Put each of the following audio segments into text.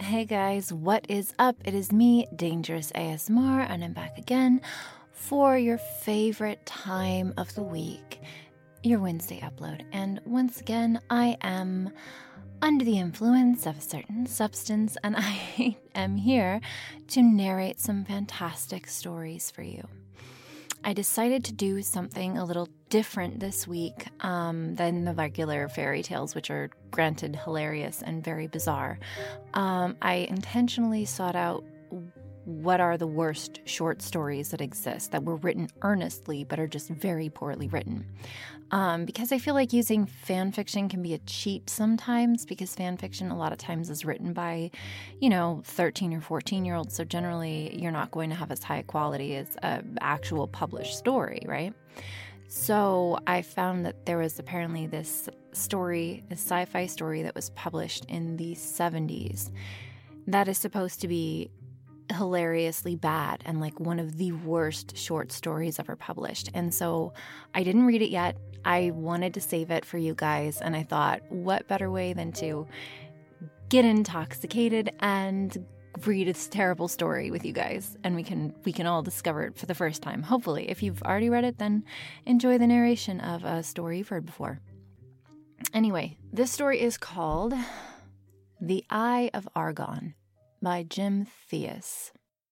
Hey guys, what is up? It is me, Dangerous ASMR, and I'm back again for your favorite time of the week, your Wednesday upload. And once again, I am under the influence of a certain substance, and I am here to narrate some fantastic stories for you. I decided to do something a little different this week than the regular fairy tales, which are granted hilarious and very bizarre. I intentionally sought out what are the worst short stories that exist that were written earnestly but are just very poorly written. Because I feel like using fan fiction can be a cheat sometimes, because fan fiction a lot of times is written by, 13 or 14-year-olds. So generally you're not going to have as high quality as an actual published story, right? So I found that there was apparently this story, a sci-fi story that was published in the 70s that is supposed to be hilariously bad and like one of the worst short stories ever published. And so I didn't read it yet. I wanted to save it for you guys, and I thought, what better way than to get intoxicated and read this terrible story with you guys, and we can all discover it for the first time. Hopefully, if you've already read it, then enjoy the narration of a story you've heard before. Anyway, this story is called The Eye of Argon by Jim Theus.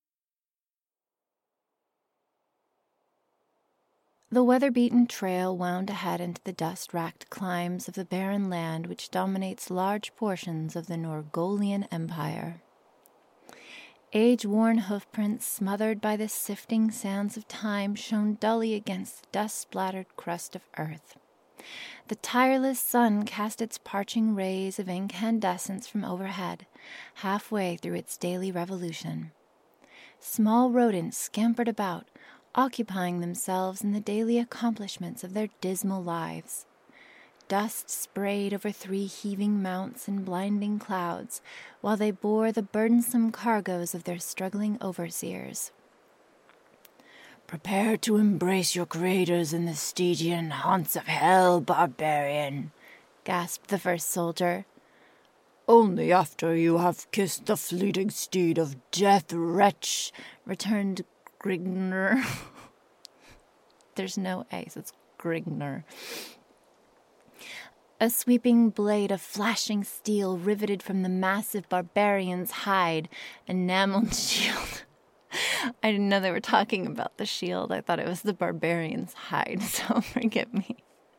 The weather-beaten trail wound ahead into the dust-racked climes of the barren land which dominates large portions of the Norgolian Empire. Age-worn hoofprints smothered by the sifting sands of time shone dully against the dust-splattered crust of earth. The tireless sun cast its parching rays of incandescence from overhead, halfway through its daily revolution. Small rodents scampered about, occupying themselves in the daily accomplishments of their dismal lives. Dust sprayed over 3 heaving mounts in blinding clouds, while they bore the burdensome cargoes of their struggling overseers. "Prepare to embrace your creators in the Stygian haunts of hell, barbarian," gasped the first soldier. "Only after you have kissed the fleeting steed of death, wretch," returned Grignr. There's no A, so it's Grignr. A sweeping blade of flashing steel riveted from the massive barbarian's hide, enameled shield. I didn't know they were talking about the shield. I thought it was the barbarian's hide, so forgive me.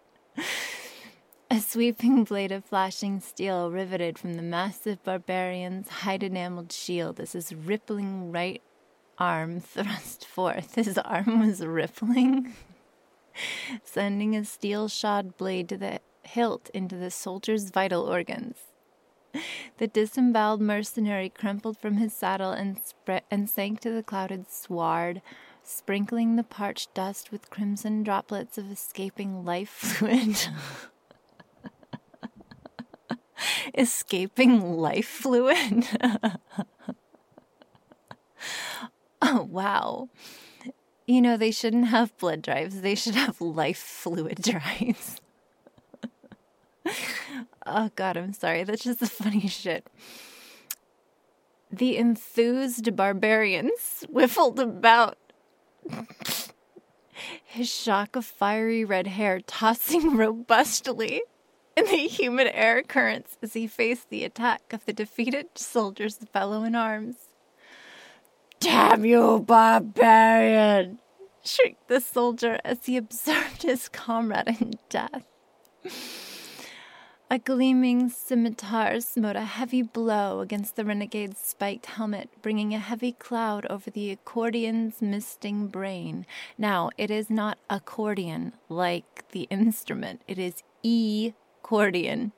A sweeping blade of flashing steel riveted from the massive barbarian's hide-enameled shield as his rippling right arm thrust forth. His arm was rippling, sending a steel-shod blade to the hilt into the soldier's vital organs. The disemboweled mercenary crumpled from his saddle and sank to the clouded sward, sprinkling the parched dust with crimson droplets of escaping life fluid. Escaping life fluid? Oh, wow. They shouldn't have blood drives. They should have life fluid drives. Oh, God, I'm sorry. That's just the funniest shit. The enthused barbarian swiveled about, his shock of fiery red hair tossing robustly in the humid air currents as he faced the attack of the defeated soldier's fellow in arms. "Damn you, barbarian!" shrieked the soldier as he observed his comrade in death. A gleaming scimitar smote a heavy blow against the renegade's spiked helmet, bringing a heavy cloud over the accordion's misting brain. Now, it is not accordion like the instrument. It is E-cordion.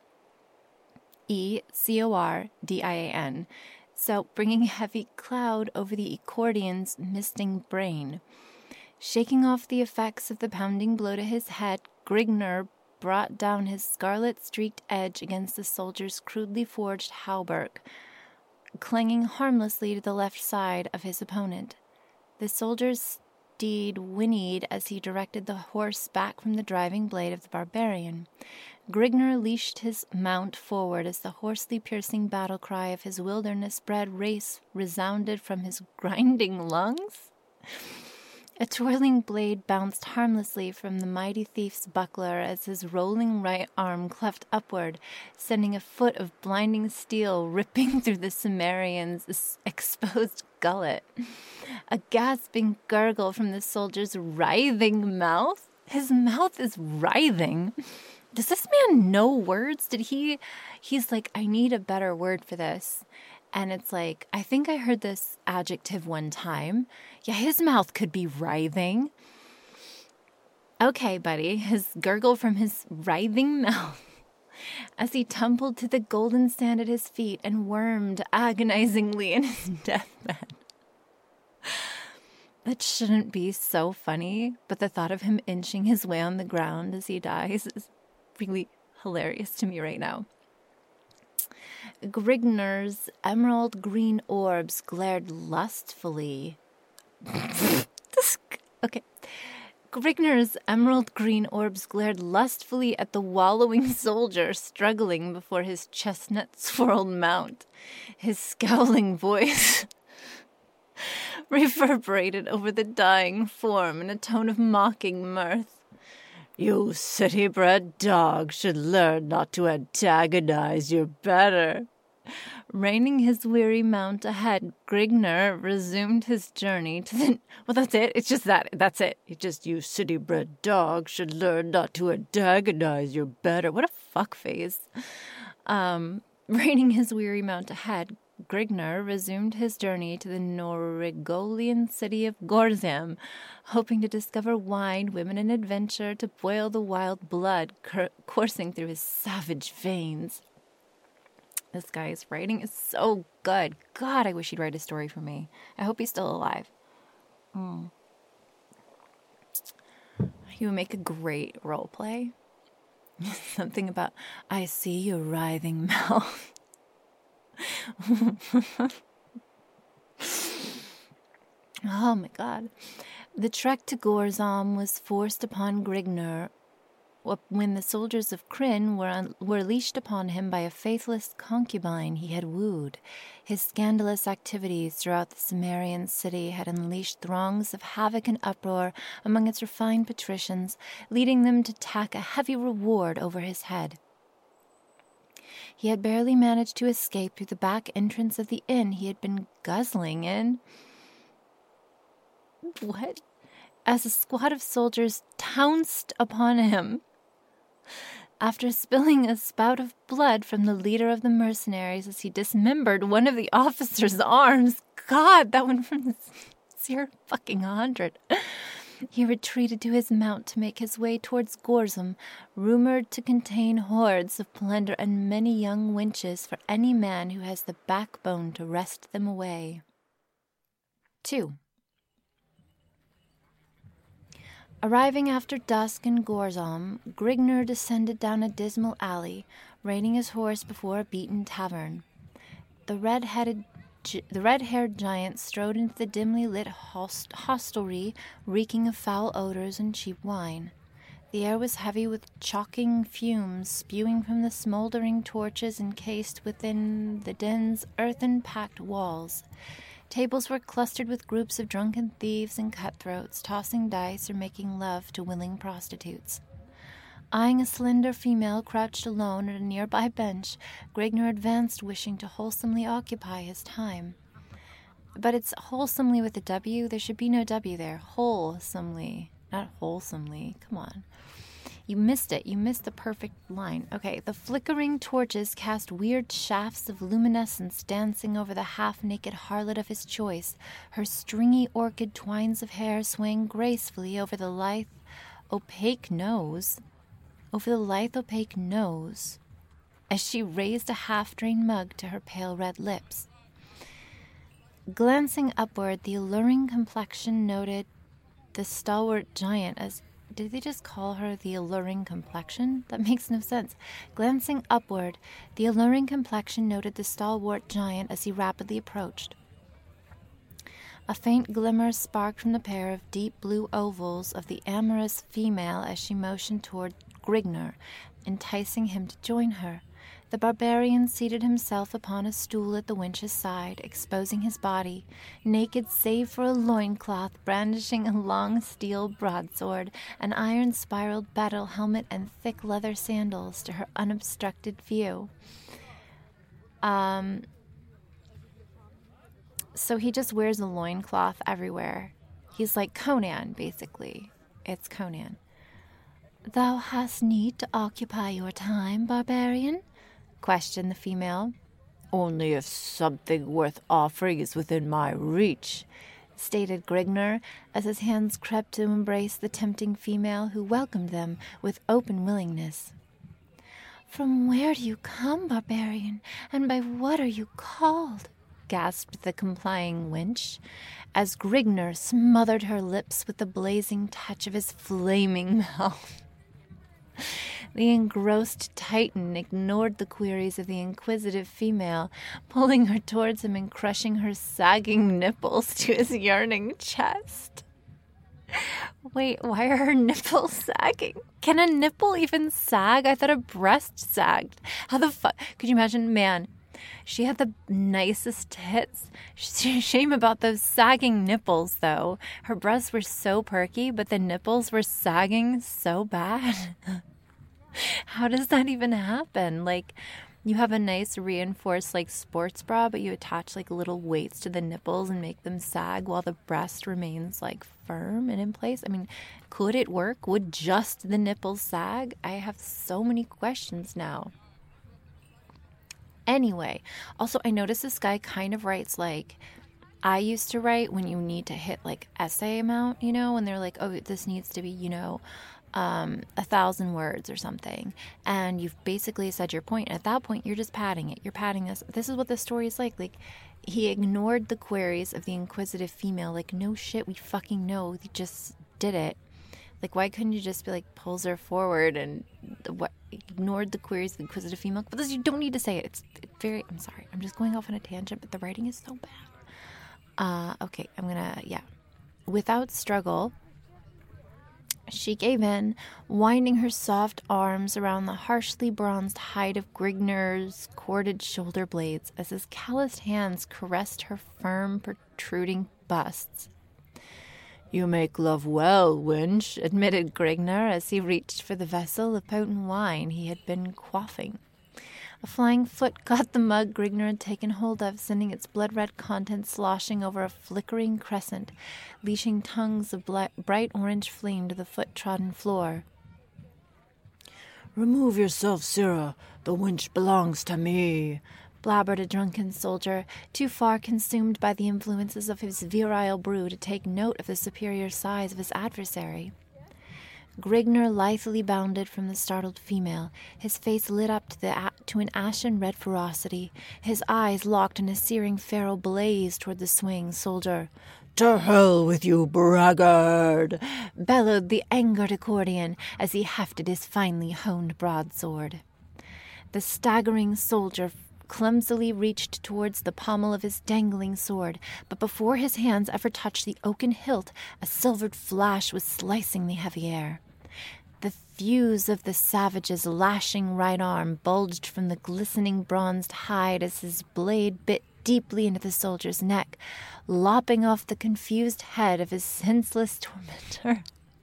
E-C-O-R-D-I-A-N. So, bringing a heavy cloud over the accordion's misting brain. Shaking off the effects of the pounding blow to his head, Grignr brought down his scarlet-streaked edge against the soldier's crudely forged hauberk, clanging harmlessly to the left side of his opponent. The soldier's steed whinnied as he directed the horse back from the driving blade of the barbarian. Grigner leashed his mount forward as the hoarsely piercing battle cry of his wilderness-bred race resounded from his grinding lungs. A twirling blade bounced harmlessly from the mighty thief's buckler as his rolling right arm cleft upward, sending a foot of blinding steel ripping through the Cimmerian's exposed gullet. A gasping gurgle from the soldier's writhing mouth. His mouth is writhing. Does this man know words? He's like, I need a better word for this. And it's like, I think I heard this adjective one time. Yeah, his mouth could be writhing. Okay, buddy, his gurgle from his writhing mouth as he tumbled to the golden sand at his feet and wormed agonizingly in his deathbed. That shouldn't be so funny, but the thought of him inching his way on the ground as he dies is really hilarious to me right now. Grigner's emerald green orbs glared lustfully. Okay. Grigner's emerald green orbs glared lustfully at the wallowing soldier struggling before his chestnut-swirled mount. His scowling voice reverberated over the dying form in a tone of mocking mirth. You city-bred dog should learn not to antagonize your better. Reining his weary mount ahead, Grigner resumed his journey to the... Well, that's it. It's just that. That's it. You city-bred dog should learn not to antagonize your better. What a fuckface. Reining his weary mount ahead, Grigner resumed his journey to the Norigolian city of Gorzam, hoping to discover wine, women, and adventure to boil the wild blood coursing through his savage veins. This guy's writing is so good. God, I wish he'd write a story for me. I hope he's still alive. He would make a great role play. Something about, I see your writhing mouth. Oh my God. The trek to Gorzam was forced upon Grigner when the soldiers of Krynn were leashed upon him by a faithless concubine he had wooed. His scandalous activities throughout the Cimmerian city had unleashed throngs of havoc and uproar among its refined patricians, leading them to tack a heavy reward over his head. He had barely managed to escape through the back entrance of the inn he had been guzzling in. What? As a squad of soldiers pounced upon him. After spilling a spout of blood from the leader of the mercenaries as he dismembered one of the officer's arms. God, that went from 0 to fucking 100. He retreated to his mount to make his way towards Gorzam, rumored to contain hoards of plunder and many young wenches for any man who has the backbone to wrest them away. 2. Arriving after dusk in Gorzam, Grigner descended down a dismal alley, reining his horse before a beaten tavern. The red-haired giant strode into the dimly lit hostelry, reeking of foul odors and cheap wine. The air was heavy with choking fumes spewing from the smoldering torches encased within the den's earthen-packed walls. Tables were clustered with groups of drunken thieves and cutthroats, tossing dice or making love to willing prostitutes. Eyeing a slender female crouched alone at a nearby bench, Grigner advanced, wishing to wholesomely occupy his time. But it's wholesomely with a W. There should be no W there. Wholesomely, not wholesomely. Come on. You missed it. You missed the perfect line. Okay, the flickering torches cast weird shafts of luminescence dancing over the half-naked harlot of his choice, her stringy orchid twines of hair swaying gracefully over the lithe, opaque nose, as she raised a half-drained mug to her pale red lips. Glancing upward, the alluring complexion noted the stalwart giant as... Did they just call her the alluring complexion? That makes no sense. Glancing upward, the alluring complexion noted the stalwart giant as he rapidly approached. A faint glimmer sparked from the pair of deep blue ovals of the amorous female as she motioned toward Grigner, enticing him to join her. The barbarian seated himself upon a stool at the wench's side, exposing his body, naked save for a loincloth, brandishing a long steel broadsword, an iron-spiraled battle helmet, and thick leather sandals to her unobstructed view. So he just wears a loincloth everywhere. He's like Conan, basically. It's Conan. "Thou hast need to occupy your time, barbarian?" questioned the female. "Only if something worth offering is within my reach," stated Grigner, as his hands crept to embrace the tempting female, who welcomed them with open willingness. "From where do you come, barbarian, and by what are you called?" gasped the complying wench, as Grigner smothered her lips with the blazing touch of his flaming mouth. The engrossed Titan ignored the queries of the inquisitive female, pulling her towards him and crushing her sagging nipples to his yearning chest. Wait, why are her nipples sagging? Can a nipple even sag? I thought a breast sagged. How the fuck? Could you imagine? Man, she had the nicest tits. Shame about those sagging nipples, though. Her breasts were so perky, but the nipples were sagging so bad. How does that even happen? Like, you have a nice reinforced, like, sports bra, but you attach, like, little weights to the nipples and make them sag while the breast remains, like, firm and in place. I mean, could it work? Would just the nipples sag? I have so many questions now. Anyway, also, I noticed this guy kind of writes, like, I used to write when you need to hit, like, essay amount, you know, and they're like, oh, this needs to be, you know, 1,000 words or something, and you've basically said your point. At that point, you're just padding it. You're padding this. This is what the story is like. Like, he ignored the queries of the inquisitive female. Like, no shit, we fucking know. He just did it. Like, why couldn't you just be like, pulls her forward and what? Ignored the queries of the inquisitive female? But this, you don't need to say it. It's very. I'm sorry. I'm just going off on a tangent, but the writing is so bad. Okay, I'm gonna. Yeah, without struggle, she gave in, winding her soft arms around the harshly bronzed hide of Grigner's corded shoulder blades as his calloused hands caressed her firm, protruding busts. "You make love well, wench," admitted Grigner as he reached for the vessel of potent wine he had been quaffing. A flying foot caught the mug Grigner had taken hold of, sending its blood-red contents sloshing over a flickering crescent, leashing tongues of bright orange flame to the foot-trodden floor. "Remove yourself, sirrah. The wench belongs to me," blabbered a drunken soldier, too far consumed by the influences of his virile brew to take note of the superior size of his adversary. Grigner lithely bounded from the startled female, his face lit up to an ashen-red ferocity, his eyes locked in a searing feral blaze toward the swaying soldier. "To hell with you, braggart!" bellowed the angered accordion as he hefted his finely honed broadsword. The staggering soldier clumsily reached towards the pommel of his dangling sword, but before his hands ever touched the oaken hilt, a silvered flash was slicing the heavy air. The thews of the savage's lashing right arm bulged from the glistening bronzed hide as his blade bit deeply into the soldier's neck, lopping off the confused head of his senseless tormentor.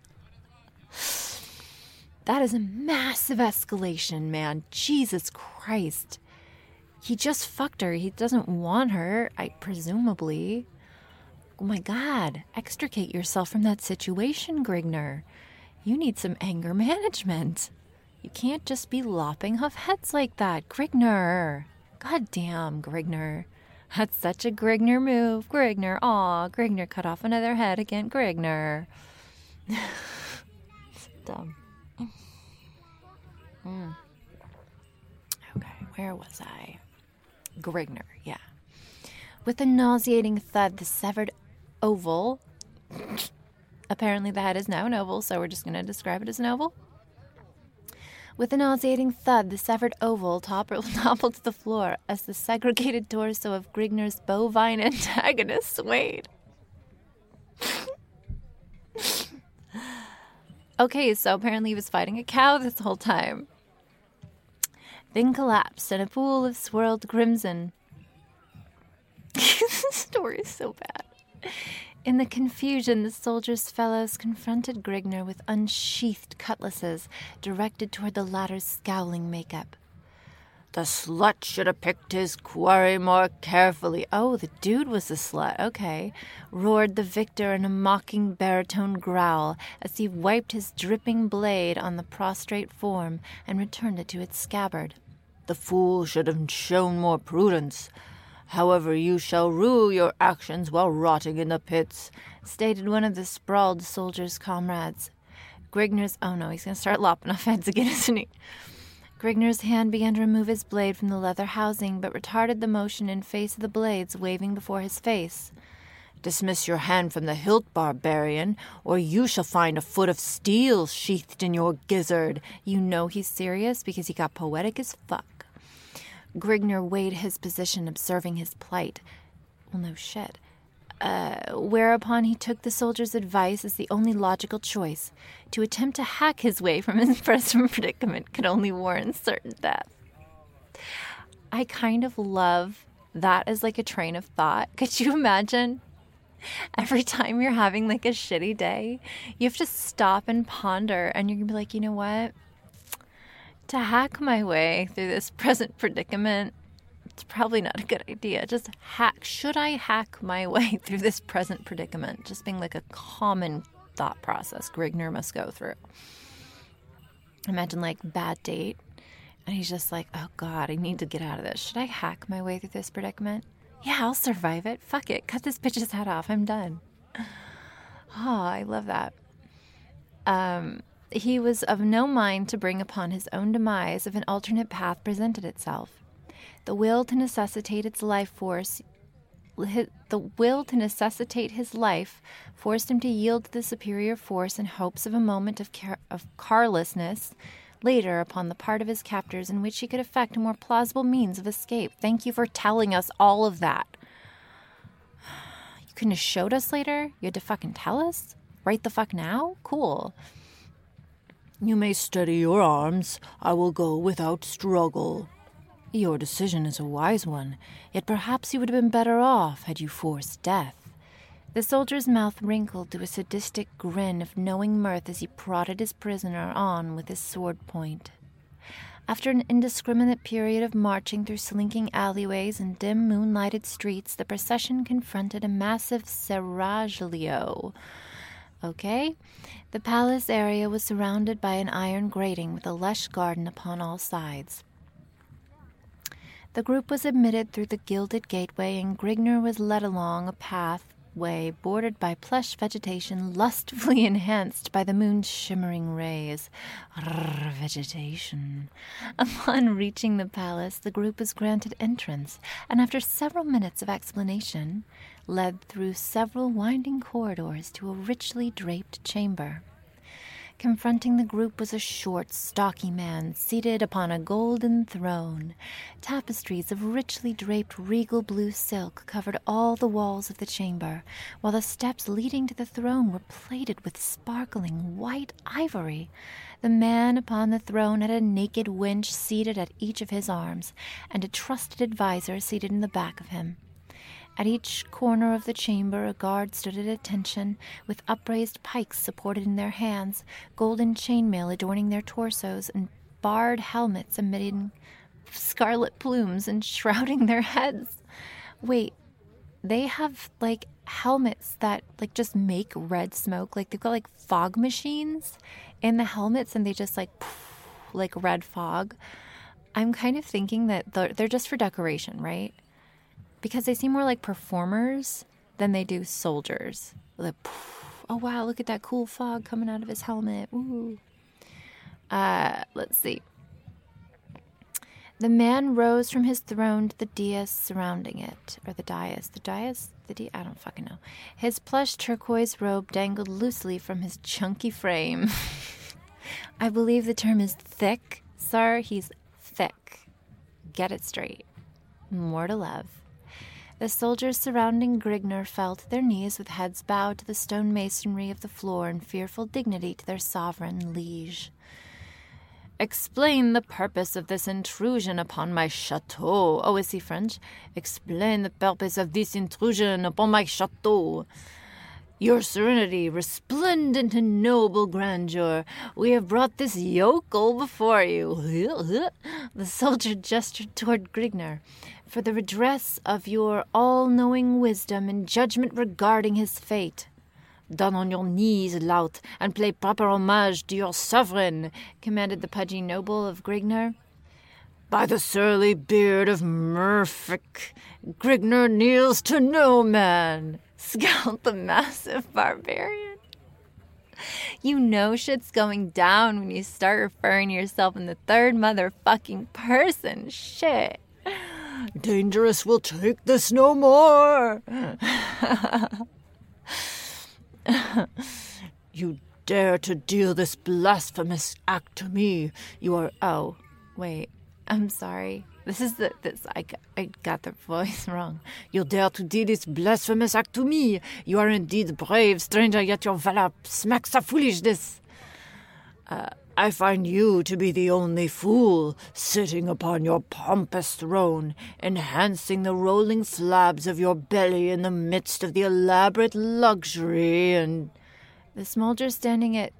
That is a massive escalation, man. Jesus Christ. He just fucked her. He doesn't want her, presumably. Oh my God. Extricate yourself from that situation, Grigner. You need some anger management. You can't just be lopping off heads like that, Grigner. God damn, Grigner. That's such a Grigner move. Grigner, aw, Grigner cut off another head again. Grigner. Dumb. Okay, where was I? Grigner, yeah. With a nauseating thud, the severed oval... Apparently the head is now an oval, so we're just going to describe it as an oval. With a nauseating thud, the severed oval toppled to the floor as the segregated torso of Grigner's bovine antagonist swayed. Okay, so apparently he was fighting a cow this whole time. then collapsed in a pool of swirled crimson. This story is so bad. In the confusion, the soldiers' fellows confronted Grigner with unsheathed cutlasses directed toward the latter's scowling makeup. The slut should have picked his quarry more carefully. Oh, the dude was the slut. Okay. Roared the victor in a mocking baritone growl as he wiped his dripping blade on the prostrate form and returned it to its scabbard. The fool should have shown more prudence. However, you shall rue your actions while rotting in the pits, stated one of the sprawled soldiers' comrades. Grigner's... Oh no, he's going to start lopping off heads again, isn't he? Grigner's hand began to remove his blade from the leather housing, but retarded the motion in face of the blades waving before his face. Dismiss your hand from the hilt, barbarian, or you shall find a foot of steel sheathed in your gizzard. You know he's serious because he got poetic as fuck. Grigner weighed his position, observing his plight. Well, no shit. Whereupon he took the soldier's advice as the only logical choice. To attempt to hack his way from his present predicament could only warrant certain death. I kind of love that as like a train of thought. Could you imagine? Every time you're having like a shitty day, you have to stop and ponder, and you're going to be like, you know what? To hack my way through this present predicament, it's probably not a good idea. Just should I hack my way through this present predicament? Just being like a common thought process Grigner must go through. Imagine like bad date, and he's just like, oh God, I need to get out of this. Should I hack my way through this predicament? Yeah, I'll survive it. Fuck it. Cut this bitch's head off. I'm done. Oh, I love that. He was of no mind to bring upon his own demise if an alternate path presented itself. The will to necessitate his life forced him to yield to the superior force in hopes of a moment of carlessness later upon the part of his captors in which he could effect a more plausible means of escape. Thank you for telling us all of that. You couldn't have showed us later? You had to fucking tell us? Right the fuck now? Cool. You may steady your arms. I will go without struggle. Your decision is a wise one, yet perhaps you would have been better off had you forced death. The soldier's mouth wrinkled to a sadistic grin of knowing mirth as he prodded his prisoner on with his sword point. After an indiscriminate period of marching through slinking alleyways and dim moonlighted streets, the procession confronted a massive seraglio. Okay. The palace area was surrounded by an iron grating with a lush garden upon all sides. The group was admitted through the gilded gateway, and Grigner was led along a pathway bordered by plush vegetation lustfully enhanced by the moon's shimmering rays. Vegetation. Upon reaching the palace, the group was granted entrance, and after several minutes of explanation, led through several winding corridors to a richly draped chamber. Confronting the group was a short, stocky man seated upon a golden throne. Tapestries of richly draped regal blue silk covered all the walls of the chamber, while the steps leading to the throne were plated with sparkling white ivory. The man upon the throne had a naked wench seated at each of his arms, and a trusted adviser seated in the back of him. At each corner of the chamber a guard stood at attention, with upraised pikes supported in their hands, golden chainmail adorning their torsos, and barred helmets emitting scarlet plumes and shrouding their heads. Wait, they have, like, helmets that, like, just make red smoke? Like, they've got, like, fog machines in the helmets, and they just, like, poof, like, red fog. I'm kind of thinking that they're just for decoration, right? Because they seem more like performers than they do soldiers. Like, oh wow, look at that cool fog coming out of his helmet. Ooh. Let's see. The man rose from his throne to the dais surrounding it. Or the dais. I don't fucking know. His plush turquoise robe dangled loosely from his chunky frame. I believe the term is thick. Sir, he's thick. Get it straight. More to love. The soldiers surrounding Grigner fell to their knees with heads bowed to the stone masonry of the floor in fearful dignity to their sovereign liege. Explain the purpose of this intrusion upon my chateau. Oh, is he French? Explain the purpose of this intrusion upon my chateau. Your Serenity, resplendent and noble grandeur, we have brought this yokel before you. The soldier gestured toward Grignar, for the redress of your all-knowing wisdom and judgment regarding his fate. Down on your knees, lout, and pay proper homage to your sovereign, commanded the pudgy noble of Grignar. By the surly beard of Murphic, Grignar kneels to no man, scowled the massive barbarian. You know shit's going down when you start referring to yourself in the third motherfucking person. Shit. Dangerous will take this no more. You dare to deal this blasphemous act to me. You are... Oh, wait. I'm sorry. I got the voice wrong. You dare to deal this blasphemous act to me. You are indeed brave, stranger, yet your valor smacks of foolishness. I find you to be the only fool, sitting upon your pompous throne, enhancing the rolling flabs of your belly in the midst of the elaborate luxury and... The soldier standing at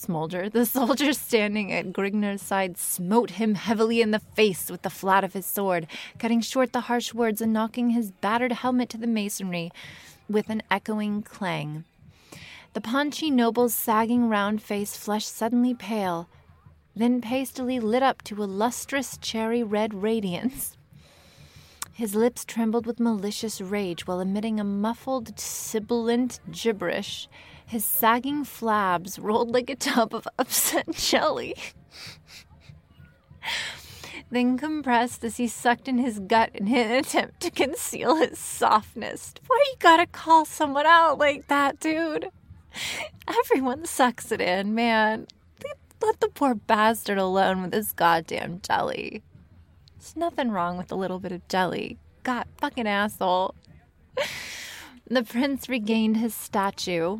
Grignar's side smote him heavily in the face with the flat of his sword, cutting short the harsh words and knocking his battered helmet to the masonry with an echoing clang. The paunchy noble's sagging round face flushed suddenly pale, then pastily lit up to a lustrous cherry-red radiance. His lips trembled with malicious rage while emitting a muffled, sibilant gibberish. His sagging flabs rolled like a tub of upset jelly, then compressed as he sucked in his gut in an attempt to conceal his softness. Why you gotta call someone out like that, dude? Everyone sucks it in, man. Let the poor bastard alone with his goddamn jelly. There's nothing wrong with a little bit of jelly. God, fucking asshole. The prince regained his stature.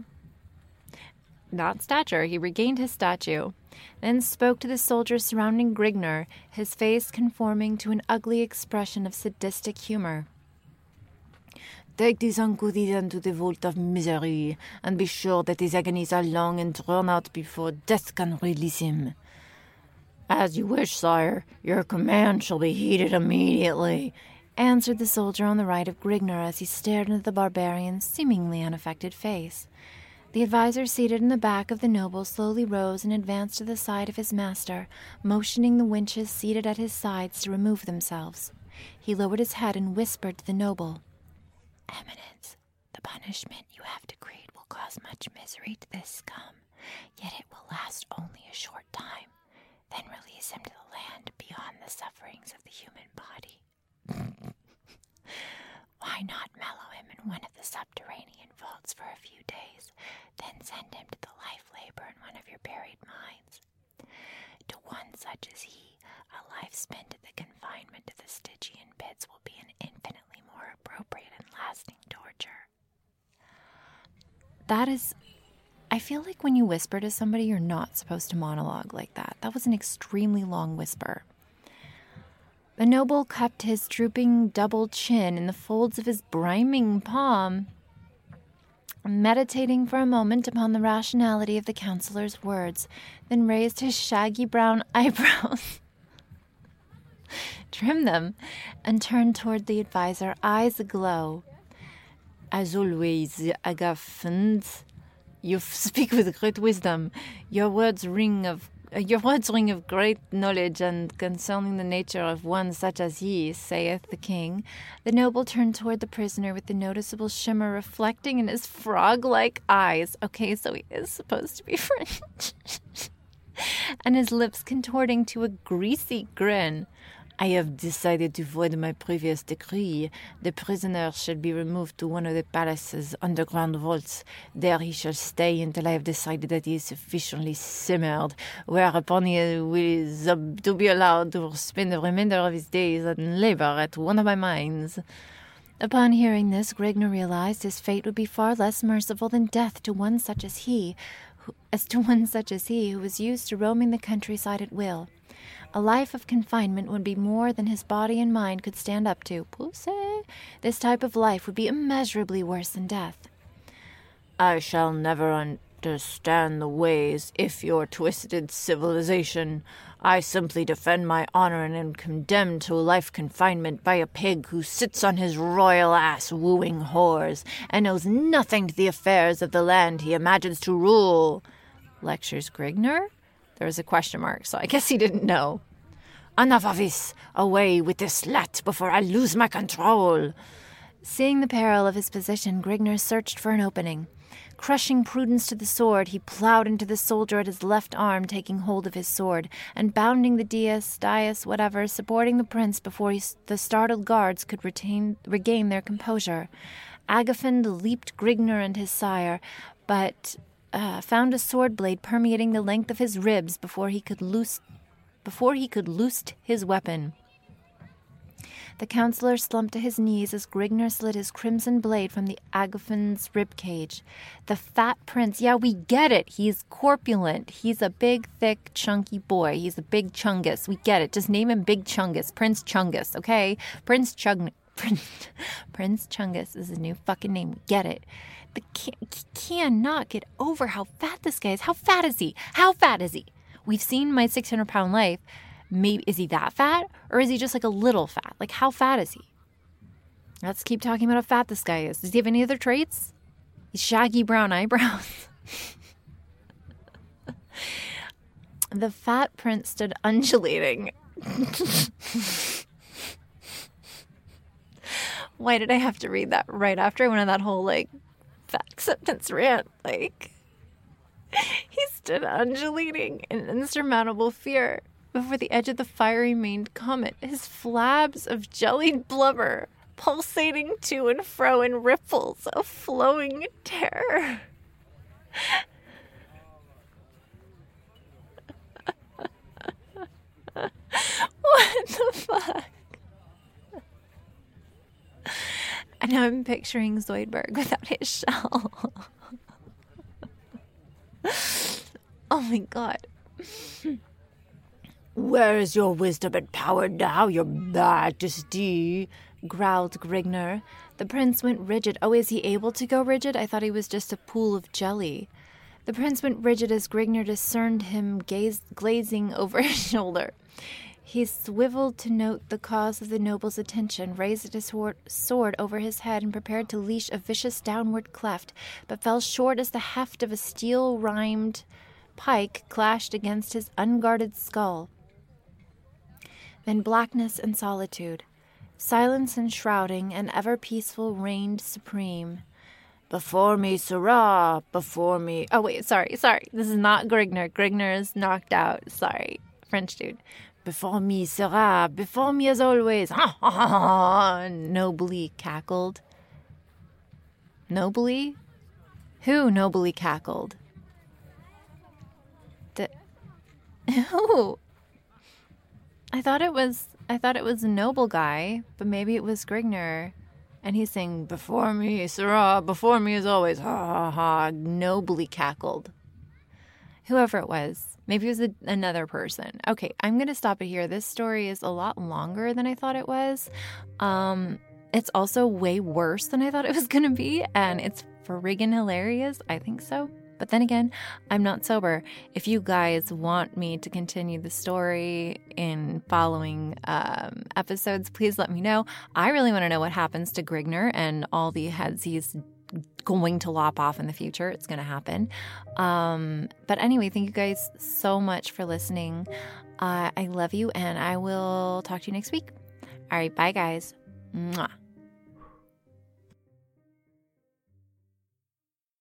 He regained his stature, then spoke to the soldiers surrounding Grignar, his face conforming to an ugly expression of sadistic humor. Take this ungoodies to the vault of misery, and be sure that his agonies are long and drawn out before death can release him. As you wish, sire. Your command shall be heeded immediately, answered the soldier on the right of Grignar as he stared into the barbarian's seemingly unaffected face. The advisor seated in the back of the noble slowly rose and advanced to the side of his master, motioning the wenches seated at his sides to remove themselves. He lowered his head and whispered to the noble, "Eminence, the punishment you have decreed will cause much misery to this scum, yet it will last only a short time. Then release him to the land beyond the sufferings of the human body. Why not mellow him in one of the subterranean vaults for a few days, then send him to the life labor in one of your buried mines? To one such as he, a life spent in the confinement of the Stygian pits will be an infinitely more appropriate and lasting torture." That is... I feel like when you whisper to somebody, you're not supposed to monologue like that. That was an extremely long whisper. The noble cupped his drooping double chin in the folds of his briming palm, meditating for a moment upon the rationality of the counselor's words, then raised his shaggy brown eyebrows, trimmed them, and turned toward the advisor, eyes aglow. "As always, Agafant, you speak with great wisdom. Your words ring of great knowledge, and concerning the nature of one such as he, saith the king." The noble turned toward the prisoner with the noticeable shimmer reflecting in his frog-like eyes. Okay, so he is supposed to be French. And his lips contorting to a greasy grin. "I have decided to void my previous decree. The prisoner shall be removed to one of the palace's underground vaults. There he shall stay until I have decided that he is sufficiently simmered, whereupon he is to be allowed to spend the remainder of his days in labor at one of my mines." Upon hearing this, Grignar realized his fate would be far less merciful than death to one such as he, who was used to roaming the countryside at will. A life of confinement would be more than his body and mind could stand up to. Pussy. This type of life would be immeasurably worse than death. I shall never understand the ways if your twisted civilization. I simply defend my honor and am condemned to life confinement by a pig who sits on his royal ass wooing whores and knows nothing to the affairs of the land he imagines to rule. Lectures Grigner? There was a question mark, so I guess he didn't know. Enough of this! Away with this slut before I lose my control! Seeing the peril of his position, Grigner searched for an opening. Crushing Prudence to the sword, he plowed into the soldier at his left arm, taking hold of his sword, and bounding the dais, whatever, supporting the prince before the startled guards could regain their composure. Agafind leaped Grigner and his sire, but found a sword blade permeating the length of his ribs before he could loose his weapon. The counselor slumped to his knees as Grigner slid his crimson blade from the Agafind's ribcage. The fat prince, yeah, we get it. He's corpulent. He's a big, thick, chunky boy. He's a big Chungus. We get it. Just name him Big Chungus. Prince Chungus, okay? Prince Chungus is his new fucking name. We get it. He cannot get over how fat this guy is. How fat is he? How fat is he? We've seen My 600-Pound Life. Maybe is he that fat, or is he just like a little fat? Like, how fat is he? Let's keep talking about how fat this guy is. Does he have any other traits? He's shaggy brown eyebrows. The fat prince stood undulating. Why did I have to read that right after I went on that whole, like, fat acceptance rant? Like, he stood undulating in insurmountable fear before the edge of the fiery-maned comet, his flabs of jellied blubber pulsating to and fro in ripples of flowing terror. What the fuck? And now I'm picturing Zoidberg without his shell. Oh my god. Where is your wisdom and power now, your majesty? Growled Grigner. The prince went rigid. Oh, is he able to go rigid? I thought he was just a pool of jelly. The prince went rigid as Grigner discerned him glazing over his shoulder. He swiveled to note the cause of the noble's attention, raised his sword over his head, and prepared to leash a vicious downward cleft, but fell short as the heft of a steel-rimed pike clashed against his unguarded skull. Then blackness and solitude, silence and shrouding, and ever peaceful reigned supreme. Before me, Sirrah, before me. Oh, wait, sorry. This is not Grigner. Grigner is knocked out. Sorry, French dude. Before me, Sirrah, before me as always. Ha ha ha ha! Nobly cackled. Nobly? Who nobly cackled? Who? I thought it was a noble guy, but maybe it was Grigner. And he's saying, before me, Sirrah, before me as always. Ha ha ha! Nobly cackled. Whoever it was. Maybe it was another person. Okay, I'm going to stop it here. This story is a lot longer than I thought it was. It's also way worse than I thought it was going to be, and it's friggin' hilarious. I think so. But then again, I'm not sober. If you guys want me to continue the story in following episodes, please let me know. I really want to know what happens to Grigner and all the heads he's going to lop off in the future. It's going to happen. But anyway, thank you guys so much for listening. I love you, and I will talk to you next week. All right, bye guys. Mwah.